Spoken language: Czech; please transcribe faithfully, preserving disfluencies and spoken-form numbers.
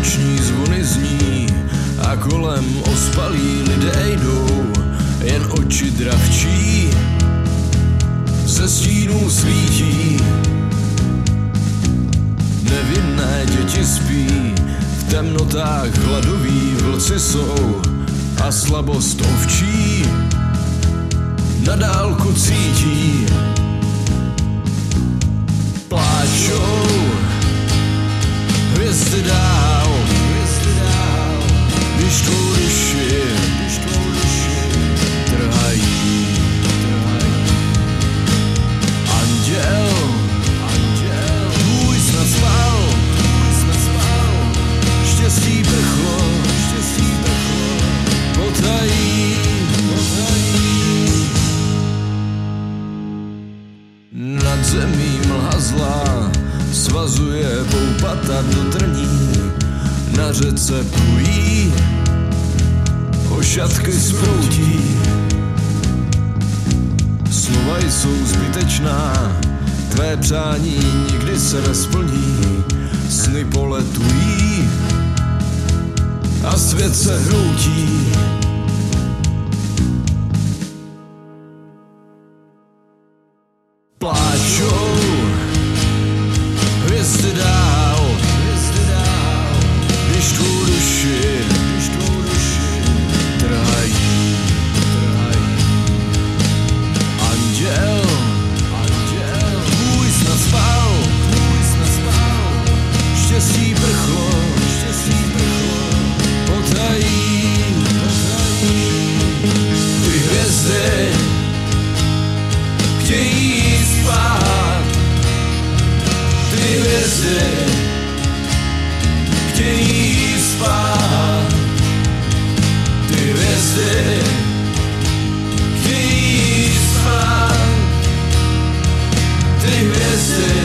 noční zvony zní a kolem ospalí lidé jdou, jen oči dravčí ze stínů svítí. Nevinné děti spí, v temnotách hladoví vlci jsou a slabost ovčí na dálku cítí. Pláčou hvězdy dál, když tvou duši trhají. Anděl tvůj snad spal, štěstí prchlo potají. Nad zemí mlha zlá svazuje poupata do trní, na řece plují ošatky sproutí. Slova jsou zbytečná, tvé přání nikdy se nesplní, sny poletují a svět se hroutí. Pláčou hvězdy dál, když tvou duši trhají. Anděl tvůj snad spal, štěstí prchlo potají. Ty hvězdy chtějí spát, ty hvězdy chtějí spát, ty hvězdy chtějí spát, ty hvězdy